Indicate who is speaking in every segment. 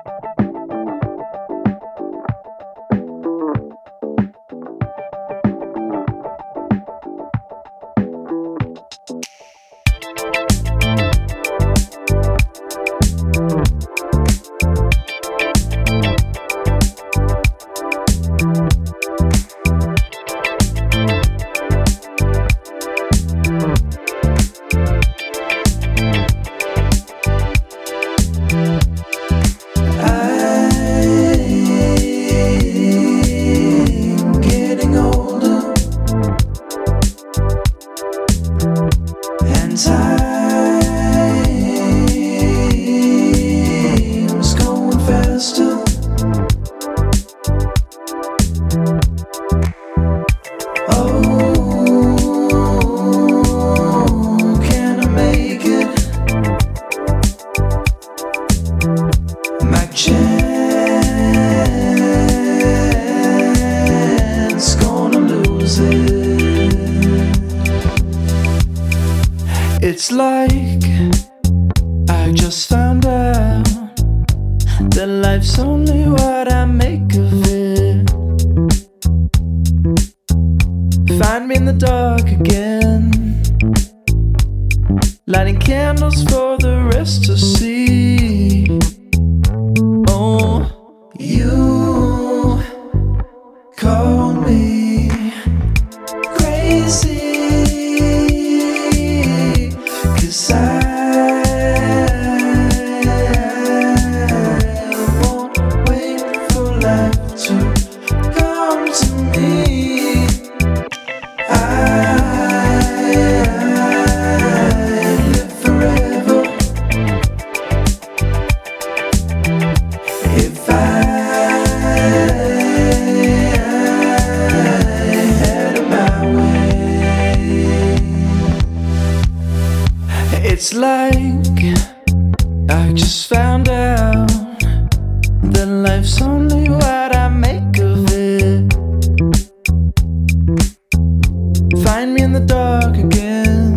Speaker 1: Time's going faster. Oh, can I make it? My chance, gonna lose it. It's like I just found out that life's only what I make of it. Find me in the dark again, lighting candles for the rest to see. Oh, you call me crazy, 'cause I won't wait for life to come to me. I live forever if I had it my way. It's like I just found out that life's only what I make of it. Find me in the dark again,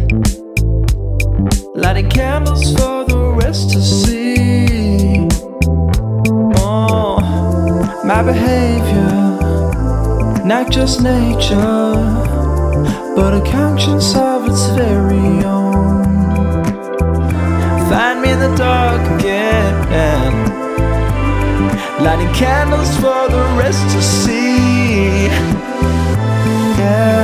Speaker 1: lighting candles for the rest to see. Oh, my behavior, not just nature, but a conscience of its very own. Find me in the dark again, lighting candles for the rest to see. Yeah.